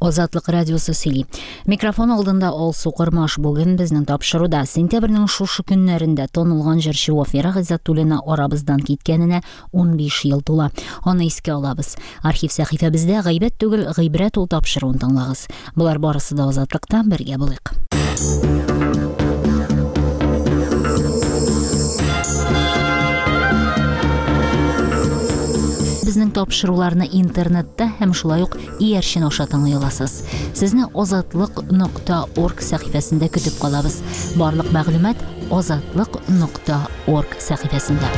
Азатлык радиосы сөйли. Микрофон алдында Ол Сукырмаш. Бүген безнең тапшыруда сентябрьнең шушы көннәрендә танылган җырчы Вафира Гыйззәтуллина арабыздан киткәненә 15 ел тула. Аны искә алабыз. Архив сәхифәбездә гайбәт түгел, гыйбрәт ул тапшыруын тыңлагыз. Булар барысы да Азатлыктан бергә булыйк. Безнең тапшыруларны интернетта һәм шулай ук иярчен аша тыңлый аласыз. Сезне azatlык.org сәхифәсендә көтеп калабыз. Барлык мәгълүмат azatlык.org сәхифәсендә.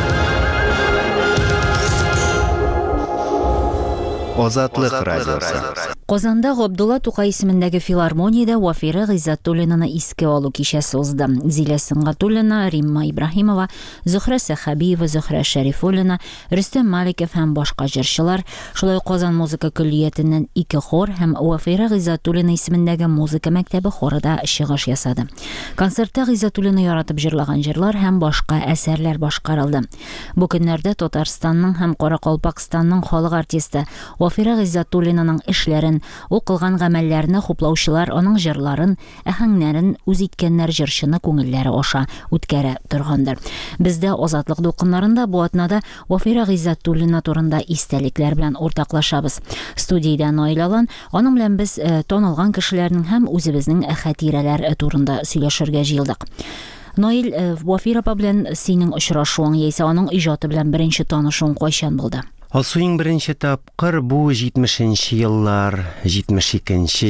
Азатлык радиосы. Казанда Габдулла Тукай исемендәге филармониядә Вафира Гыйззәтуллинаны искә алу кичәсе узды. Зилә Сыңгатуллина, Римма Ибраһимова, Зөһрә Сәхәбиева, Зөһрә Шәрифуллина, Рөстәм Маликов һәм башка җырчылар, шулай Казан музыка көллиятеннән 2 хор һәм Вафира Гыйззәтуллина исемендәге музыка мәктәбе хорыда чыгыш ясады. Концертта Гыйззәтуллина яратып җырлаган җырлар һәм башка әсәрләр башкарылды. Бу көннәрдә Татарстанның һәм Каракалпакстанның халык артисты Вафира Гыйззәтуллинаның эшләрен, ул кылган гамәлләрне хуплаучылар аның җырларын, әһәңнәрен үз иткәннәр җырчыны күңелләре аша үткәрә торгандыр. Бездә Азатлык дулкыннарында бу атнада Вафира Гыйззәтуллина турында истәлекләр белән уртаклашабыз. Студиядә Наилалан, аның белән без танылган кешеләрнең һәм үзебезнең хатирәләр турында сөйләшергә җыелдык. Наил, Вафира апа белән синең очрашуың яисә аның иҗаты белән беренче танышуың кайчан булды? Алсуың беренче тапкыр бу 70нче еллар, 72нче,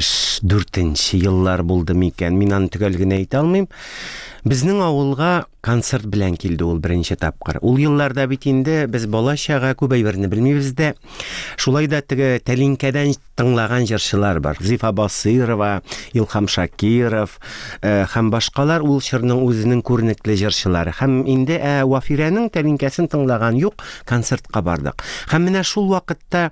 74нче еллар булды микән. Мин аны төгәл генә әйтә алмыйм. Безнең авылга концерт белән килде ул беренче тапкыр. Ул елларда бит инде без балачага күп әйберне белмибез дә. Шулай да теге тәлинкәдән тыңлаган җырчылар бар. Зифа Басырова, Илхам Шакиров һәм башкалар ул чорның үзенең күренекле җырчылары. Һәм инде Вафираның тәлинкәсен тыңлаган юк, концертка бардык. Һәм менә шул вакытта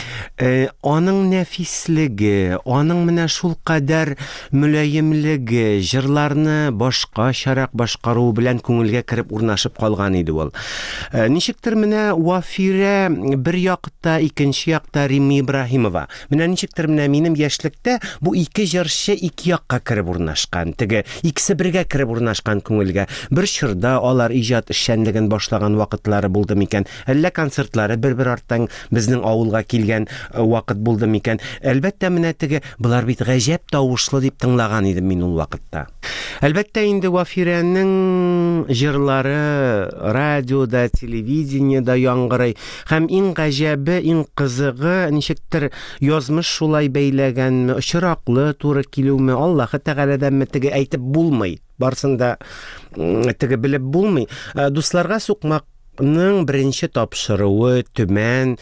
аның нәфислеге, аның менә шул кадәр мөлаемлеге, җырларны башка шарак башкару белән күңелгә кереп урнашып калган иде ул. Ничектер менә Вафира бер якта, икенче якта Римма Ибраһимова. Менә ничектер менә минем яшьлектә бу ике җырчы ике якка кереп урнашкан. Теге икесе бергә кереп урнашкан күңелгә. Бер чорда алар иҗат эшчәнлеген башлаган вакытлары булды микән? Әллә концертлары бер арттан безнең авылга килгән вакыт булды микән? Әлбәттә менә теге булар бит гаҗәп тавышлы дип тыңлаган идем мин ул вакытта. Әлбәттә инде Вафираның җырлары радиода, телевидениедә яңгырый. Һәм иң гаҗәбе, иң кызыгы ничектер язмыш шулай бәйләгәнме, очраклы туры килүме, Аллаһы Тәгаләдәнме теге әйтеп булмый. Барсында теге белеп булмый. Дусларга сукмак беренче тапшыруы Төмән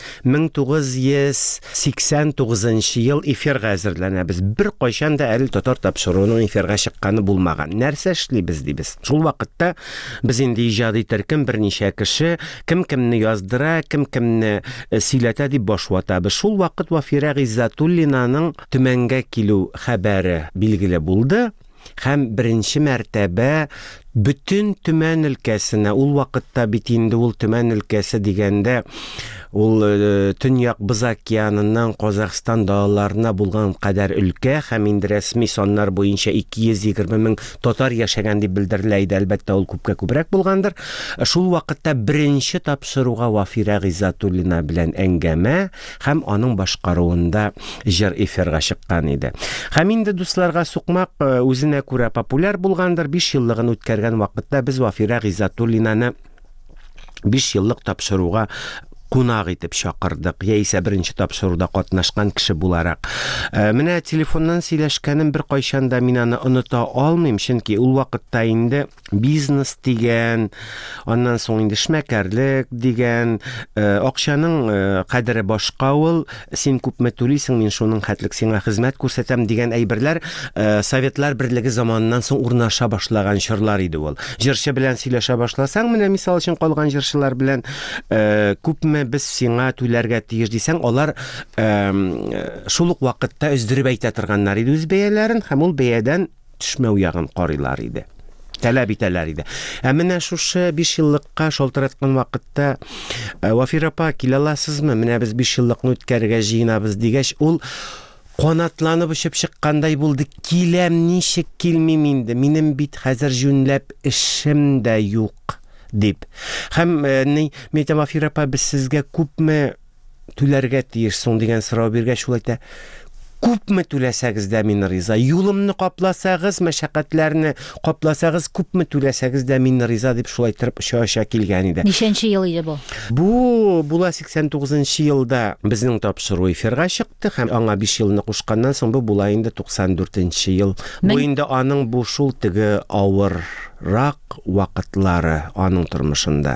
1989 ел эфирга әзерләнәбез. Бер кайчан да әле татар тапшыруының эфирга чыкканы булмаган. Нәрсә эшлибез дибез. Шул вакытта без инде иҗади төркем берничә кеше кем-кемне яздыра, кем-кемне сөйләтә дип баш ватабыз. Шул вакыт Вафира Гыйззәтуллинаның Төмәнгә килү хәбәре билгеле булды. Һәм беренче мәртәбә бүтән Төмән өлкәсенә, ул вакытта бит инде ул Төмән өлкәсе дигәндә ул Төньяк Боз океаныннан Казакъстан далаларына булган кадәр өлкә һәм инде рәсми саннар буенча 220 мең татар яшәгән дип белдерелә иде. Әлбәттә ул күпкә күбрәк булгандыр. Шул вакытта беренче тапшыруга Вафира Гыйззәтуллина белән әңгәмә һәм аның башкаруында җыр эфирга чыккан иде. Һәм инде дусларга сукмак үзенә күрә популяр булгандыр. 5 еллыгын үткәргән вакытта без Вафира Гыйззәтуллинаны 5 еллык тапшыруга кунак итеп чакырдык. Яисә беренче тапшыруда катнашкан кеше буларак. Менә телефоннан сөйләшкәнем бер кайчан да мин аны оныта алмыйм, чөнки ул вакытта инде бизнес дигән, аннан соң инде эшмәкәрлек дигән, акчаның кадере башка ул, син күпме түлисең, мин шуның хәтлек сиңа хезмәт күрсәтәм дигән әйберләр Советлар Берлеге заманыннан соң урнаша башлаган чорлар иде ул. Җырчы белән сөйләшә башласаң, менә мисал өчен калган җырчылар белән күпме без сиңа түләргә тиеш дисәң, алар шул ук вакытта өздереп әйтә торганнар иде үз бәяләрен, һәм ул бәядән төшмәү ягын карыйлар иде. Таләп итәләр иде. Менә шушы 5 еллыкка шалтыраткан вакытта Вафира апа, килә аласызмы? Менә без 5 еллыкны үткәрергә җыенабыз дигәч, ул канатланып очып чыккандай булды. Киләм, ничек килмим инде? Минем бит хәзер жүнләп эшем дә юк дип. Һәм Метамафир апа, без сезгә күпме түләргә тиешсең дигән сорау биргәч, шул әйтә: күпме түләсәгез дә мин риза. Юлымны капласагыз, мәшәкатьләрне капласагыз, күпме түләсәгез дә мин риза дип шулай торып оча килгән иде. Ничәнче ел иде бу? Бу була 89 елда безнең тапшыру эфирга чыкты һәм аңа 5 елны кушканнан соң бу була инде 94 ел. Бу инде аның бу шул теге авыррак вакытлары аның тормышында.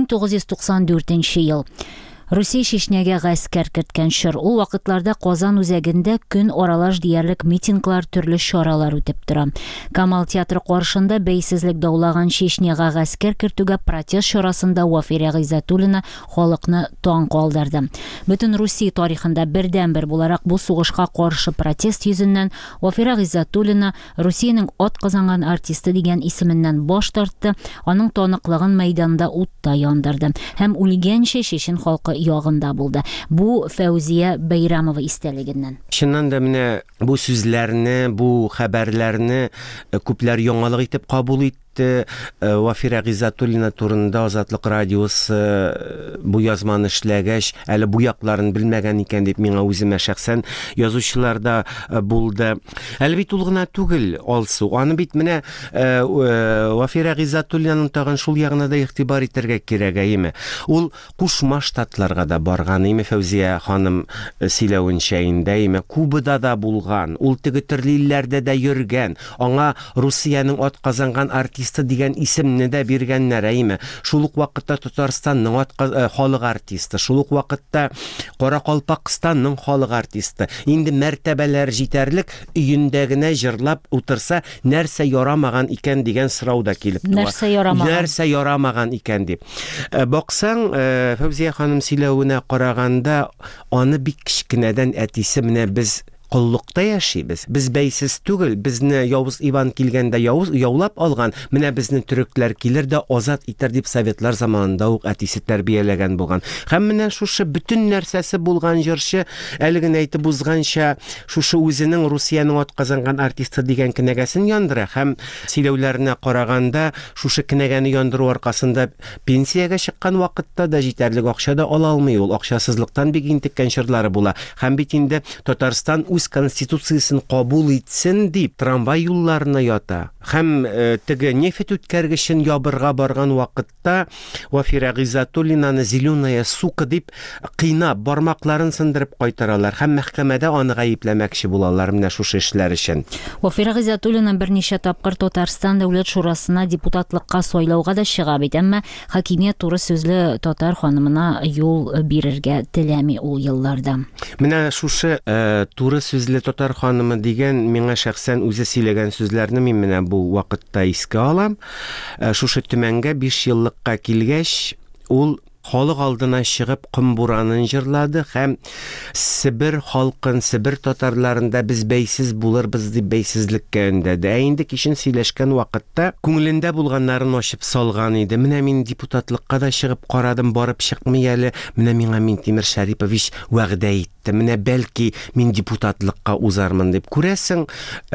1994 ел. Русия Чечняга гаскәр керткән чор. Ул вакытларда Казан үзәгендә көн аралаш диярлек митинглар, төрле чаралар үтеп тора. Камал театры каршында бәйсезлек даулаган Чечняга гаскәр кертүгә протест чарасында Вафира Гыйззәтуллина халыкны таң калдырды. Бөтен Русия тарихында бердән-бер буларак бу сугышка каршы протест йөзеннән Вафира Гыйззәтуллина Русиянең атказанган артисты дигән исеменнән баш тартты, аның таныклыгын мәйданда утта яндырды һәм үлгәнчә чечен халкы ягында булды. Бу Фәүзия Бәйрәмова истәлегеннән. Шуннан да менә бу сүзләрне, бу хәбәрләрне күпләр яңалык итеп кабул итте. Вафира Гыйззәтуллина турында Азатлык радиосы бу язманы эшләгәч, әле бу якларын белмәгән икән дип миңа үземә шәхсән язучыларда булды. Әле бит ул гына түгел, алсу. Аны бит менә Вафира Гыйззәтуллинаның тагын шул ягына да игътибар итәргә кирәк, әйме. Ул Кушма Штатларга да барган, әйме, Фәүзия ханым сөйләвенчә инде, әйме, Кубада да булган. Ул теге төрле илләрдә дә йөргән. Аңа Русиянең атказанган артисты дигән исемне дә биргәннәр, әйме. Шул ук вакытта Татарстанның халык артисты, шул ук вакытта Каракалпакстанның халык артисты. Инде мәртәбәләр җитәрлек, өендә генә җырлап утырса, нәрсә ярамаган икән дигән сорау да килеп туа. Нәрсә ярамаган икән дип. Баксаң, Фәүзия ханым сөйләвенә караганда, аны бик кичкенәдән әтисе менә без коллыкта яшибез. Без бәйсез түгел, безне Явыз Иван килгәндә яулап алган, менә безне төрекләр килер дә азат итәр дип советлар заманында ук әтисе тәрбияләгән булган. Һәм менә шушы бүтән нәрсәсе булган җырчы, әле генә әйтеп узганча, шушы үзенең Русиянең атказанган артисты дигән кенәгәсен яндыра һәм сөйләүләренә караганда, шушы кенәгәне яндыру аркасында пенсиягә чыккан вакытта да җитәрлек акча да ала алмый ул. Акчасызлыктан бик интеккән чорлары була. Һәм бит инде Татарстан конституциясын кабул итсен дип трамвай юлларына ята. Һәм теге нефть үткәргечен ябырга барган вакытта Вафира Гыйззәтуллинаны зеленая сука дип кыйнап, бармакларын сындырып кайтаралар һәм мәхкәмәдә аны гаепләмәкче булалар менә шушы эшләр өчен. Вафира Гыйззәтуллина берничә тапкыр Татарстан дәүләт шурасына депутатлыкка сайлауга да чыга бит, әмма хакимият туры сүзле татар ханымына юл бирергә теләми ул елларда. Менә шушы туры сүзле татар ханымы дигән миңа шәхсән үзе сөйләгән сүзләрне мин менә бу вакытта искә алам. Шушы төмәнгә 5 еллыкка килгәч, ул халык алдына чыгып Кымбуранын җырлады һәм Себер халкын, Себер татарларында без бәйсез булырбыз дип бәйсезлеккә өндәде. Инде кичен сөйләшкән вакытта күңелендә булганнарын ачып салган иде. Менә мин депутатлыкка да чыгып карадым, барып чыкмый әле. Менә миңа Минтимер Шәрипович вәгъдә итте. Менә бәлки мин депутатлыкка узармын дип. Күрәсең,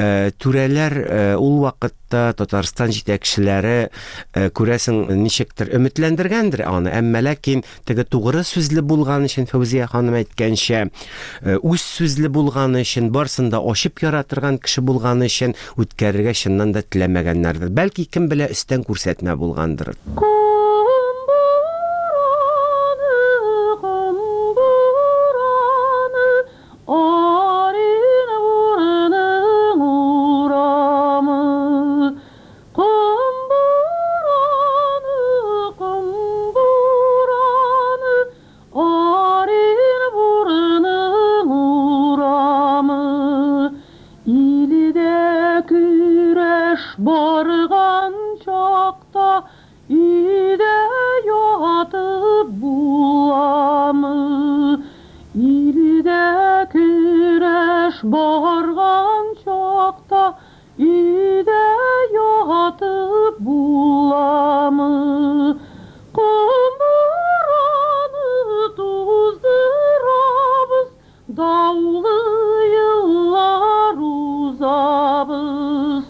түрәләр ул вакытта Татарстан җитәкчеләре күрәсең ничектер өметләндергәндер аны. Әмма ләкин теге тугры сүзле булган өчен, Фәүзия ханым әйткәнчә, үз сүзле булган өчен, барсында ачып яратырган кеше булган өчен үткәрергә чыннан да теләмәгәннәрдер. Бәлки кем белә, өстән күрсәтмә булгандыр. Барган чакта иде ятып буламы, илдә көрәш барган чакта иде ятып буламы, Кымбураны туздырабыз, даулы tuzabız,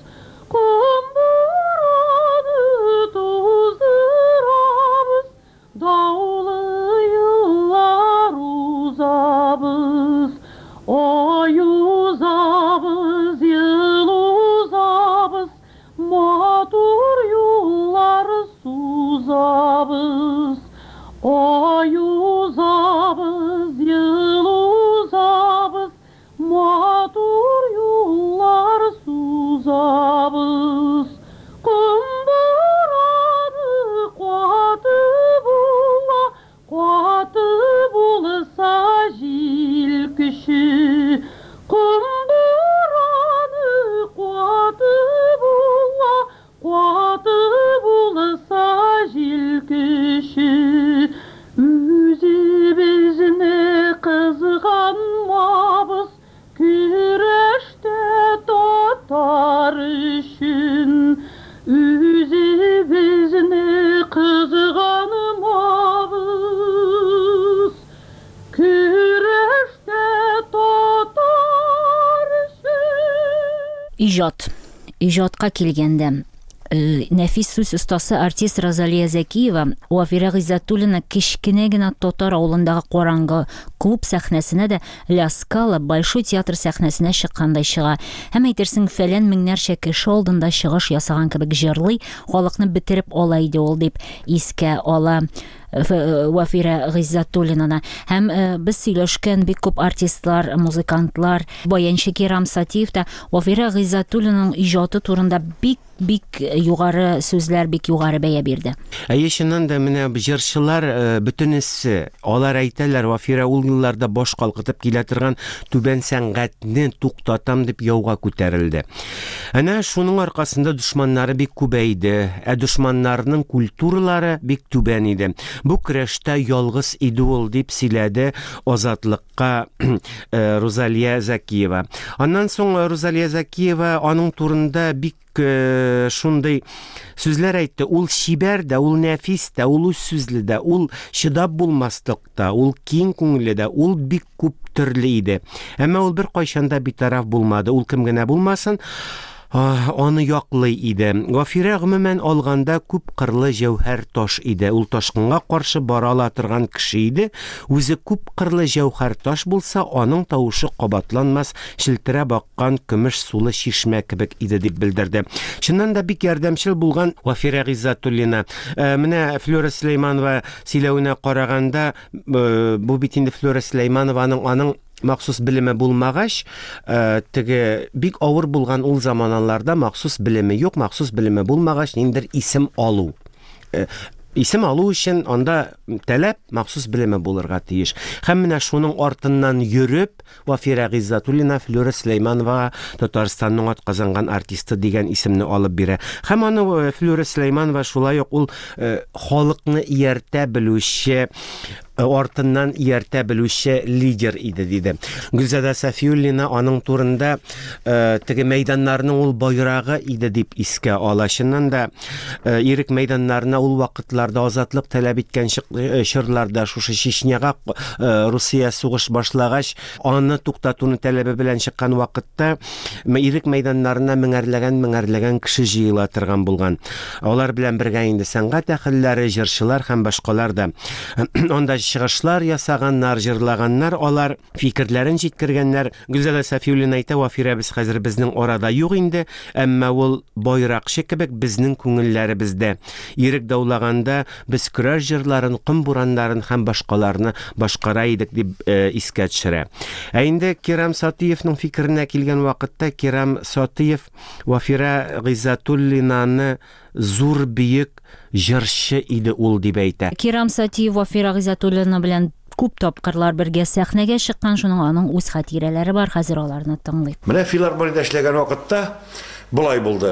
kumburаны tuzdırabız, dağlı yıllar uzabız, ay uzabız, yıl uzabız, matur yollar suzabız, ay uzabız, yıl uzabız, matur yollar suzabız. Kumburаны kuatı bulsa jil küşü, kumburаны kuatı bulsa jil küşü, üzübüzünü kızganmabız, güreşte tutar üçün, üzübüzünü kızganmabız, güreşte tutar üçün. Ijodga kelganda nafis so'z ustasi artist Rozaliya Zakiyeva Vafira G'izatulina kichkinagina Totor ovulidagi qorong'i klub sahnasida da La Scala Большой teatr sahnasына chiqqanday shiga. Һәм әйтерсең фәлән меңнәрчә кеше алдында чыгыш ясаган кебек җырлый, халыкны бетереп ала иде ул дип искә ала Вафира Г'изатуллинаны. Һәм без сөйләшкән бик күп артистлар, музыкантлар, баянчы Кирам Сатиев та Вафира Г'изатуллинаның иҗаты турында бик югары сүзләр, бик югары бәя бирде. Әйешеннән дә менә җырчылар бөтенесе, алар әйтәләр, Вафира ул елларда баш калкытып килә торган түбән сәнгатьне туктатам дип яуга күтәрелде. Әнә шуның аркасында душманнары бик күбәйде, душманнарның культуралары бик түбән иде. Бу көрәштә ялгыз иде ул дип сөйләде Азатлыкка Розалия Закиева. Аннан соң Розалия Закиева аның турында бик шундай сүзләр әйтте. Ул шибәр дә, ул нәфис дә, ул сүзле дә, ул шыдап булмаслык та, ул киң күңелле дә, ул бик күп төрле иде. Әмма ул бер кайчанда битараф булмады. Ул кем генә булмасын, аны яклый иде. Вафира гомумән алганда күп кырлы җәүһәр таш иде. Ул ташкынга каршы бара ала торган кеше иде. Үзе күп кырлы җәүһәр таш булса, аның тавышы кабатланмас, шилтерә баккан көмеш сулы чишмә кебек иде дип белдерде. Чыннан да бик ярдәмчел булган Вафира Г'изатуллина. Менә Флора Сөләйманова сөйләвенә караганда, бу бит инде Флора Сөләйманованың аның махсус билеме булмагач, теге бик авыр булган ул заманаларда махсус билеме юк, махсус билеме булмагач, ниндер исем алу. Исем алу өчен анда таләп махсус билеме булырга тиеш. Һәм менә шуның артыннан йөреп, Вафира Г'изатуллина Флора Сөләйманова Татарстанның атказанган артисты дигән исемне алып бирә. Һәм аны Флора Сөләйманова шулай ук ул халыкны ияртә белүче, артыннан ияртә белүче лидер иде диде. Гүзәдә Сафиуллина аның турында теге мәйданнарның ул байрагы иде дип искә ала. Чыннан да ирек мәйданнарына ул вакытларда азатлык таләп иткән чырларда шушы Чечняга Русия сугыш башлагач, аны туктатуны таләбе белән чыккан вакытта ирек мәйданнарына меңәрләгән кеше җыела торган булган. Алар белән бергә инде сәнгать әһелләре, җырчылар һәм башкалар да. Анда чыгышлар ясаганнар, җырлаганнар, алар фикерләрен җиткергәннәр. Гүзәлә Сафиуллина әйтә, Вафира без хәзер безнең арада юк инде, әмма ул байракчы кебек безнең күңелләребездә. Ирек даулаганда без көрәш җырларын, кым бураннарын һәм башкаларны башкара идек дип искә төшерә. Ә инде Кирам Сатиевның фикеренә килгән вакытта, Кирам Сатиев Вафира Г'изатуллинаны зур бийек җырчы иде ул дип әйтә. Кирам Сатиев Вафира Г'изатуллина белән күп тапкырлар бергә сәхнәгә чыккан, шуның аның үз хатирәләре бар, хәзер аларны тыңлыйк. Менә филармониядә эшләгән вакытта булай булды.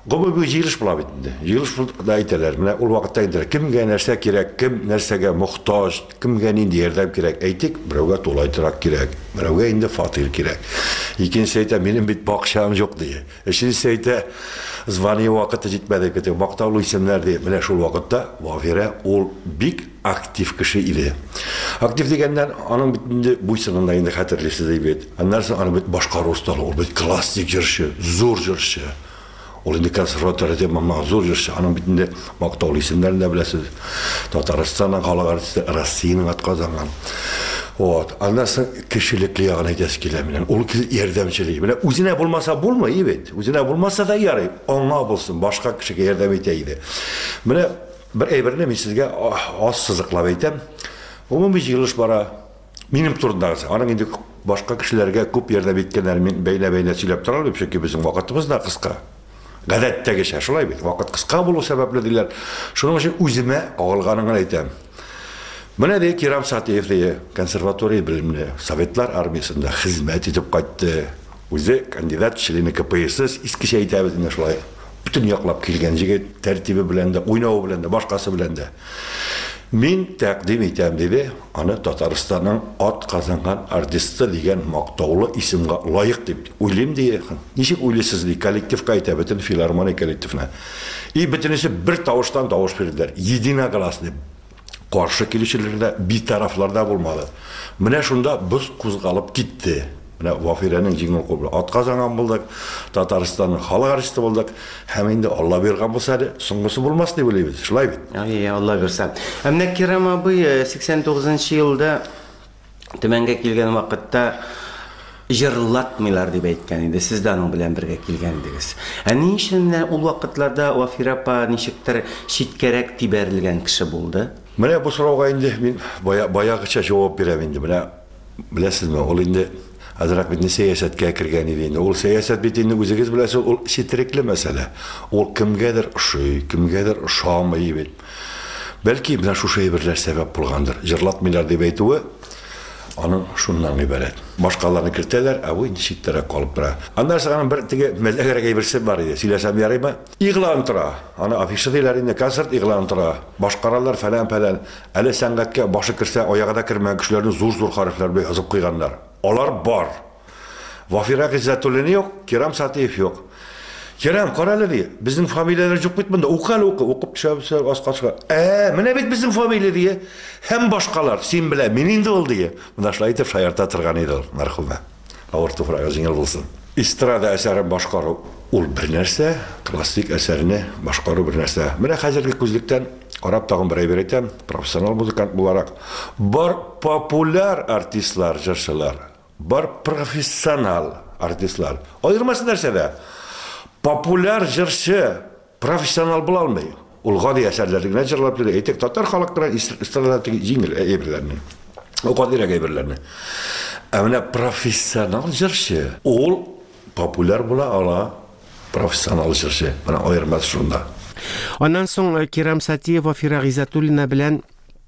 Гомумий җыелыш була бит инде. Җыелыш да әйтәләр. Менә ул вакытта инде кемгә нәрсә кирәк, кем нәрсәгә мохтаҗ, кемгә нинди ярдәм кирәк. Әйтик, берәүгә тулайтырак кирәк, берәүгә инде фатир кирәк. Икенчесе әйтә, минем бит бакчам юк ди. Өченчесе әйтә, звание вакыты җитмәде, көтә мактаулы исемнәр ди. Менә шул вакытта Вафира ул бик актив кеше иде. Актив дигәндән аның бит инде буйсынында инде хәтерлисез бит. Аннан соң аның бит башкару осталыгы, ул бит классик җырчы, зур җырчы. Ул инде консерваториядә зур җырчы, аның бит инде мактаулы исемнәрен дә беләсез. Татарстанның халык артисты Россиянең атказанган. Вот, аннан соң кешелекле ягына әйтәсе килә менә. Ул ярдәмчелеге. Менә үзенә булмаса булмый бит. Үзенә булмаса да ярый. Аңа булсын, башка кешегә ярдәм итә иде. Менә бер әйберне мин сезгә аз сызыклап әйтәм. Гомумий җыелыш бара. Минем турындагысы. Аның инде башка кешеләргә күп ярдәм иткәннәр мин бәйнә-бәйнә сөйләп торалар, чөнки безнең вакытыбыз да кыска. Гадәттәгечә шулай бит. Вакыт кыска булу сәбәпле диләр. Шуның өчен үземә агылганын әйтәм. Менә ди Кирам Сатиев ди консерватория белемле Советлар армиясында хезмәт итеп кайтты. Үзе кандидат члены КПСС искечә әйтәбез инде шулай. Бүтән яклап килгән җигет тәртибе белән дә, уйнавы белән дә, башкасы белән дә. Мин тәкъдим итәм диде, аны Татарстанның атказанган артисты дигән мактаулы исемгә лаек дип уйлыйм ди. Ничек уйлыйсыз ди, коллективка әйтә, бөтен филармония коллективына. И бөтенесе бер тавыштан тавыш бирделәр. Единогласно. Каршы килүчеләрдә битарафларда булмады. Менә шунда без кузгалып китте. Менә Вафираның җиңел кулы атказанган булдык, Татарстанның халык артисты булдык. Һәм инде Алла биргән булса, соңгысы булмас дип уйлыйбыз. Шулай бит. Алла бирсә. Менә Кирам абый 89 елда Төмәнгә килгән вакытта җырлатмыйлар дип әйткән иде. Сез дә аның белән бергә килгән идегез. Ни өчен ул вакытларда Вафира апа ничектер читкәрәк тибәрелгән кеше булды? Менә бу сорауга инде мин баягыча җавап бирәм инде. Менә беләсезме, ул инде азрак бит сәясәткә кергән иде инде. Ул сәясәт бит инде үзегез беләсез, ул ситрекле мәсьәлә. Ул кемгәдер ошый, кемгәдер ошамый бит. Бәлки менә шушы әйберләр сәбәп булгандыр. Җырлатмыйлар дип әйтүе аның шуннан ибарәт. Башкаларны кертәләр, ә бу инде читтәрәк калып тора. Аннан соң бер теге мәзәгәрәк әйберсе бар иде. Сөйләсәм ярыймы? Игълан тора. Аны афиша диләр инде, концерт игълан тора. Башкаралар фәлән. Әле сәнгатькә башы кирсә, аягы да кирмәгән кешеләрне зур хәрефләр белән язып куйганнар. Алар бар. Вафира Гыйззәтуллина юк, Кирам Сатиев юк. Кирам, карале ди. Безнең фамилияләр юк бит монда. Укып төшәбез аскачка. Менә бит безнең фамилия ди. Һәм башкалар, син белә, мин инде ул ди. Монда шулай итеп шаярта торган иде ул, мәрхүмә. Авыр туфрагы җиңел булсын. Эстрада әсәрен башкару ул бер нәрсә, классик әсәрне башкару бер нәрсә. Менә хәзерге күзлектән карап тагын бер әйбер әйтәм, профессионал музыкант буларак, бар популяр артистлар, җырчылар, бар профессионал артистлар. Аермасы нәрсәдә? Популяр җырчы профессионал була алмый. Ул гади әсәрләрне җырлап йөри. Әйтик, татар халыклары эстрадада җиңел әйберләрне. Ул гади әйберләрне. Ә менә профессионал җырчы, ул популяр була ала, профессионал җырчы. Менә аермасы шунда. Аннан соң Кирам Сатиев Вафира Гыйззәтуллина белән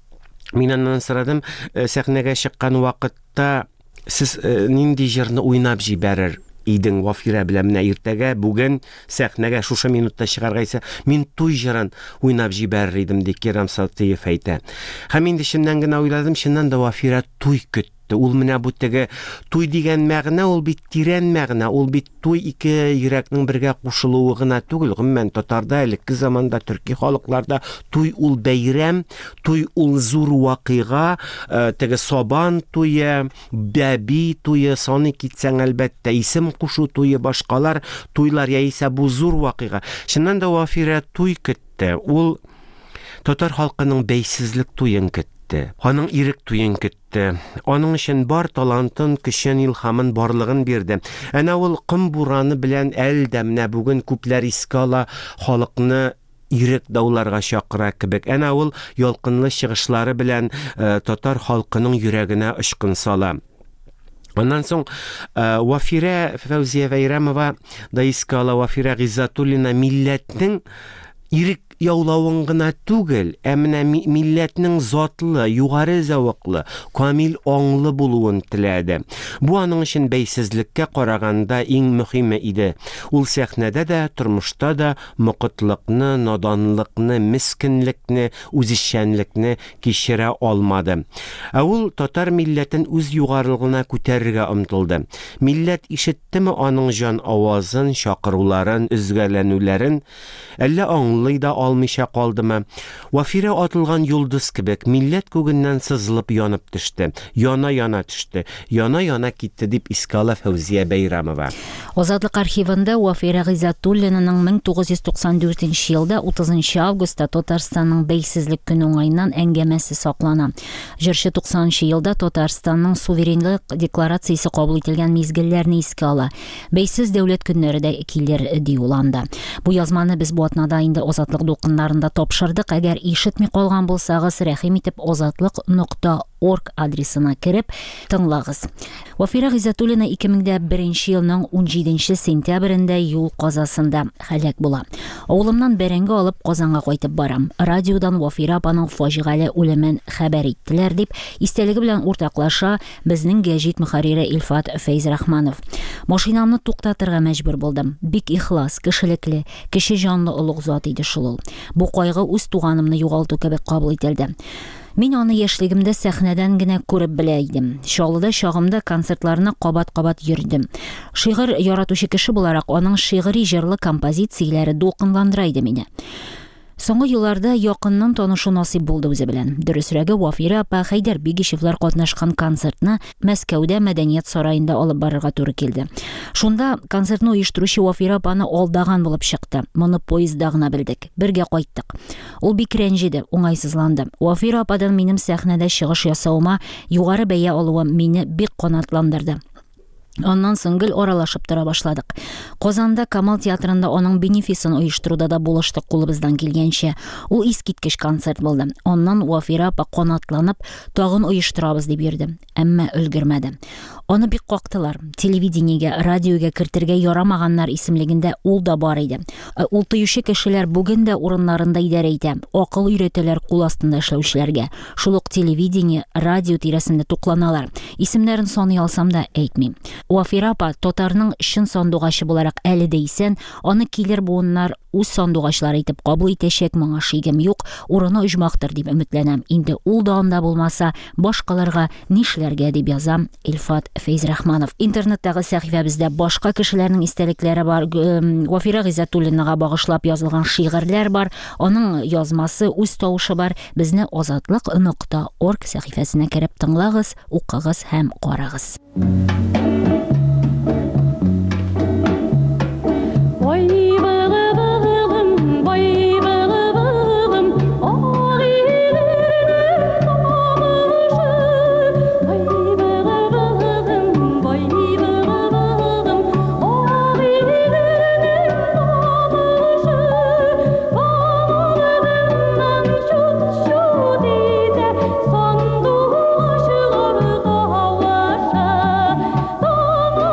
мин аннан сорадым, сәхнәгә чыккан вакытта сез нинди җырны уйнап җибәрер идең Вафира белән? Менә иртәгә, бүген сәхнәгә шушы минутта чыгаргайса, мин туй җырын уйнап җибәрер идем ди Кирам Сатиев әйтә. Һәм инде чыннан гына уйладым, чыннан да Вафира туй көтте. Ул менә бу теге туй дигән мәгънә, ул бит тирән мәгънә, ул бит туй ике йөрәкнең бергә кушылуы гына түгел. Гомумән татарда, элекке заманда төрки халыкларда туй ул бәйрәм, туй ул зур вакыйга, теге сабан туе, бәби туе, саны китсәң әлбәттә исем кушу туе, башкалар туйлар яисә бу зур вакыйга. Чыннан да Вафира туй көтте. Ул татар халкының бәйсезлек туен көтте. Аның ирек туен көтте. Аның өчен бар талантын, көчен, илһамын, барлыгын бирде. Әнә ул кым бураны белән әлдә менә бүген күпләр искә ала, халыкны ирек дауларга чакыра кебек. Әнә ул ялкынлы чыгышлары белән татар халкының йөрәгенә ышкын сала. Ondan soň Wafira Fawziya Bayramova da искә ала, Wafira Гыйззәтуллина милләтнең ирек яулавын гына түгел, әмінә милләтнең затлы, югары зәвыклы, камил аңлы булуын теләде. Бу аның өчен бәйсезлеккә караганда иң мөһиме иде. Ул сәхнәдә дә, тормышта да мокытлыкны, наданлыкны, мискинлекне, үзешчәнлекне кичерә алмады. Ә ул татар милләтен үз югарылыгына күтәрергә омтылды. Милләт ишеттеме аның җан авазын, чакыруларын, үзгәләнүләрен, әллә аңлый да алмыйча калдымы? Вафира атылган йолдыз кебек милләт күгеннән сызылып янып төште. Яна-яна төште. Яна-яна китте дип искала Фәүзия Бәйрәмова. Азатлык архивында Вафира Гыйззәтуллинаның 1994 елда 30 августта Татарстанның бәйсезлек көне уңайыннан әңгәмәсе саклана. Җырчы 90 елда Татарстанның суверенлык декларациясе кабул ителгән мизгелләрне искә ала. Бәйсез дәүләт көннәре дә килер ди уланда. Бу язманы без бу атнада инде Азатлык дулкыннарында тапшырдык. Әгәр ишетми калган булсагыз, рәхим итеп azatlык.org адресына кереп тыңлагыз. Вафира Гыйззәтуллина 2001 елның 17 сентябрендә юл казасында һәлак була. Авылымнан бәрәңге алып Казанга кайтып барам. Радиодан Вафира апаның фаҗигале үлемен хәбәр иттеләр дип истәлеге белән уртаклаша безнең гәҗит мөхәррире Илфат Фәйзрахманов. Машинамны туктатырга мәҗбүр булдым. Бик ихлас, кешелекле, кеше җанлы олуг зат иде шул. Бу кайгы үз туганымны югалту кебек кабул ителде. Мин аны яшьлегемдә сәхнәдән генә күреп белә идем. Чаллыда чагымда концертларына кабат-кабат йөрдем. Шигырь яратучы кеше буларак аның шигъри җырлы композицияләре дулкынландыра иде мине. Соңгы елларда якыннан танышу насыйп булды үзе белән. Дөресрәге, Вафира апа Хәйдәр Бигишевлар катнашкан концертны Мәскәүдә Мәдәният сараенда алып барырга туры килде. Шунда концертны оештыручы Вафира апаны алдаган булып чыкты. Моны поездда гына белдек. Бергә кайттык. Ул бик рәнҗиде, уңайсызланды. Вафира ападан минем сәхнәдә чыгыш ясауыма югары бәя алуым мине бик канатландырды. Аннан соң гел аралашып тора башладык. Казанда Камал театрында аның бенефисын оештыруда да булыштык кулыбыздан килгәнчә. Ул искиткеч концерт булды. Аннан Вафира апа канатланып, тагын оештырабыз дип йөрде. Әмма өлгермәде. Аны бик кактылар. Телевидениегә, радиога кертергә ярамаганнар исемлегендә ул да бар иде. Ул тыючы кешеләр бүген дә урыннарында идарә итә. Акыл өйрәтәләр кул астында эшләүчеләргә. Шул ук телевидение, радио тирәсендә тукланалар. Исемнәрен саный алсам да әйтмим. Вафира апа татарның чын сандугачы буларак әле дә исән, аны килер буыннар үз сандугачлары итеп кабул итәчәк, моңа шигем юк, урыны оҗмактыр дип өметләнәм. Инде ул да анда булмаса, башкаларга нишләргә дип язам. Илфат Фәйзрахманов. Интернеттагы сәхифәбездә башка кешеләрнең истәлекләре бар. Вафира Гыйззәтуллинага багышлап язылган шигырьләр бар. Аның язмасы, үз тавышы бар. Безне azatlык.org сәхифәсенә кереп тыңлагыз, укыгыз һәм карагыз. Sandu aşılar kavlaşa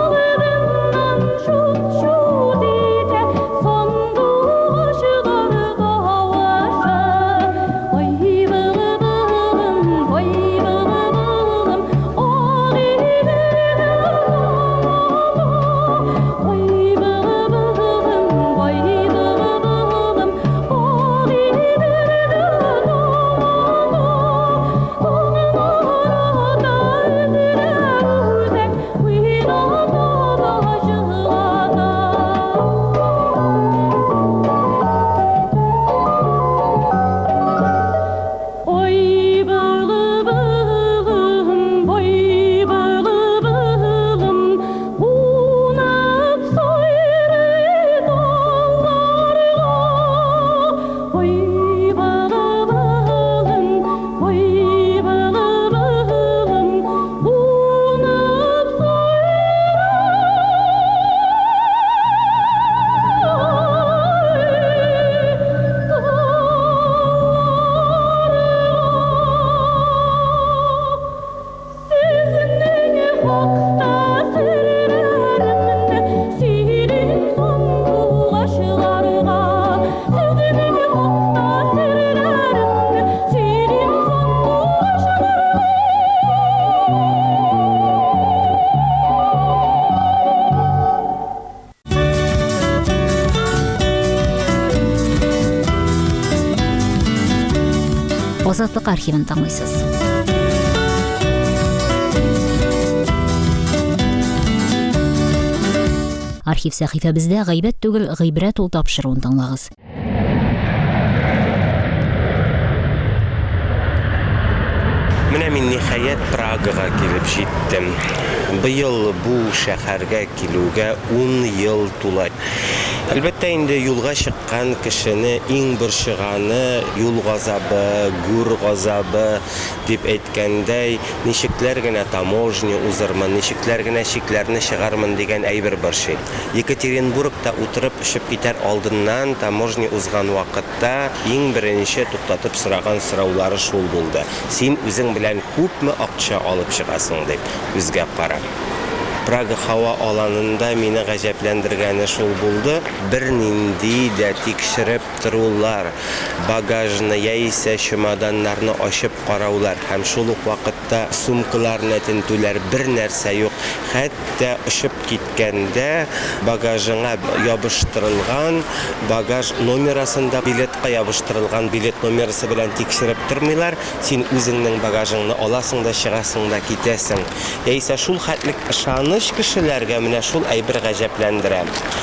Азатлык архивын тыңлыйсыз. Архив сәхифәбездә гайбәт түгел, гыйбрәт ул тапшыруын тыңлагыз. Менә мин ниһаять Прагага килеп җиттем. Быел бу шәһәргә килүгә 10 ел тула. Әлбәттә инде юлга чыккан кешене иң борчыганы юл газабы, гүр газабы дип әйткәндәй, ничекләр генә таможня узырмын, ничекләр генә чикләрне чыгармын дигән әйбер борчый. Екатеринбургта утырып эшеп китәр алдыннан таможня узган вакытта иң беренче туктатып сораган сораулары шул булды. Син үзең белән күпме акча алып чыгасың дип үзгә карап. Прага һава аланында мине гаҗәпләндергәне шул булды. Бернинди дә тикшереп торулар, багажны яисә чемоданнарны ачып караулар һәм шул ук вакытта сумкаларны тентүләр, бер нәрсә юк. Хәтта ышып киткәндә багажыңа ябыштырылган багаж номерасында билетка ябыштырылган билет номерасы белән тикшереп тормыйлар. Син үзеңнең багажыңны аласың да чыгасың да китәсең. Яисә шул хәтлек ышаныч кешеләргә менә шул әйбер гаҗәпләндерә.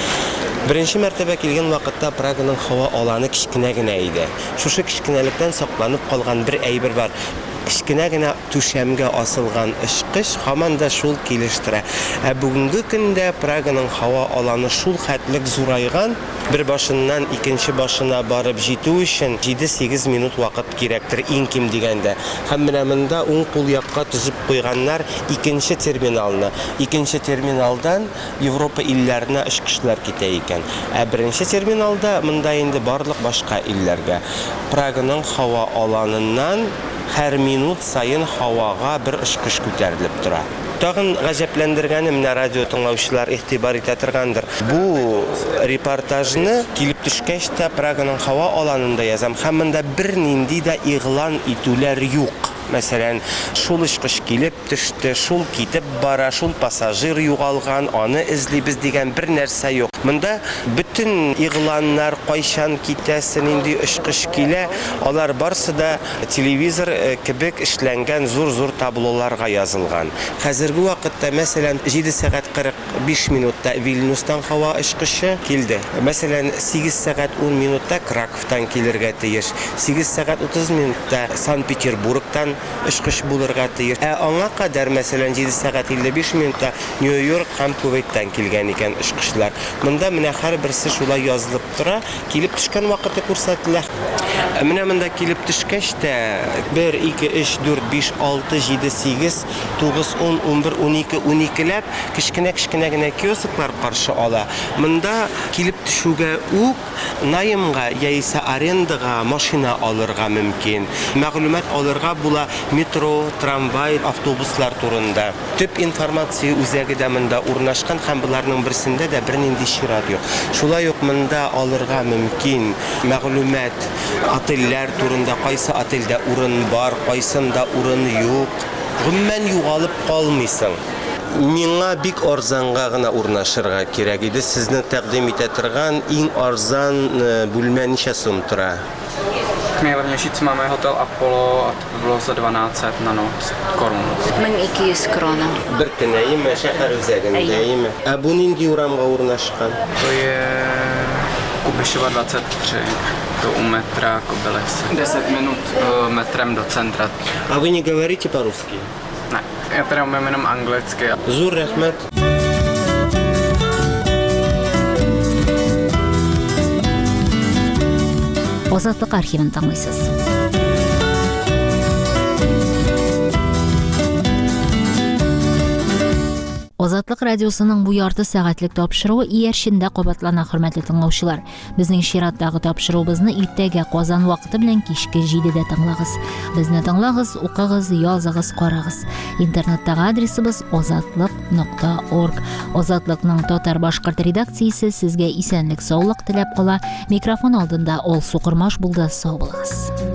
Беренче мәртәбә килгән вакытта Праганың һава аланы кичкенә генә иде. Шушы кичкенәлектән сакланып калган бер әйбер бар. Кичкенә генә түшәмгә асылган ышкыш һаман да шул килештерә. Бүгенге көндә Праганың һава аланы шул хәтлек зурайган, бер башыннан икенче башына барып җитү өчен 7-8 минут вакыт кирәктер иң ким дигәндә. Һәм менә монда уң кул якка төзеп куйганнар икенче терминалны. Икенче терминалдан Европа илләренә ышкышлар китә икән. Беренче терминалда монда инде барлык башка илләргә. Праганың һава аланыннан һәр минут сайын һавага бер ышкыш күтәрелеп тора. Тагын гаҗәпләндергәне менә радио тыңлаучылар игътибар итә торгандыр. Бу репортажны килеп төшкәч тә Праганың һава аланында язам. Һәм монда бернинди дә игълан итүләр юк. Мәсәлән, шул ышкыш килеп төште, шул китеп бара, шул пассажир югалган, аны эзлибез дигән бер нәрсә юк. Монда bütün игъланнар кайчан китәсе, нинди ышкыш килә, алар барсы да телевизор кебек эшләнгән зур-зур таблоларга язылган. Хәзерге вакытта, мәсәлән, 7 сәгать 45 минутта Вильнюстан һава ышкышы килде. Мәсәлән, 8 сәгать 10 минутта Краковтан килергә тиеш. 8 сәгать 30 минутта Санкт-Петербургтан ышкыш булырга тиеш. Аңа кадәр, мәсәлән, 7 сәгать 55 минутта Нью-Йорк һәм Кувейттан килгән икән ышкышлар. Монда менә һәрберсе шулай язылып тора, килеп төшкән вакыты күрсәтелә. Менә монда килеп төшкәч тә 1 2 3 4 5 6 7 8 9 10 11 12 12ләп кичкенә генә киосклар каршы ала. Монда килеп төшүгә үк наимга яисә арендага машина алырга мөмкин. Мәгълүмат алырга була метро, трамвай, автобуслар турында. Төп информация үзәгедә монда урнашкан һәм буларның берсендә дә бернинди чират юк. Шулай ук монда алырга мөмкин мәгълүмат отельләр турында, кайсы отельдә урын бар, кайсында урын юк. Гомумән югалып калмыйсың. Миңа бик арзанга гына урнашырга кирәк иде. Сезне тәкъдим итә торган иң арзан бүлмә ничә сум тора? Nejlevnější, co máme, hotel Apollo a to by bylo za 1200 na noc korun. 1200 krona. Bir künəyimə, şəhər üzərindəyimə. Bu nindi uramğa urnaşqan? To je Kubišova 23, to u metra Kobylis. 10 minut metrem do centra. A vy не говорите по-русски? Ne, já teda umím jenom anglicky. Зур рәхмәт. Азатлык архивын тыңлыйсыз. Азатлык радиосының бу ярты сәгатьлек тапшыруы иярчендә кабатлана, хөрмәтле тыңлаучылар. Безнең чираттагы тапшыруыбызны иртәгә Казан вакыты белән кичке 7дә тыңлагыз. Безне тыңлагыз, укыгыз, языгыз, карагыз. Интернеттагы адресыбыз azatlyk.org. Азатлыкның татар-башкорт редакциясе сезгә исәнлек, саулык теләп кала. Микрофон алдында Алсу Кырмаш булды. Сау булыгыз.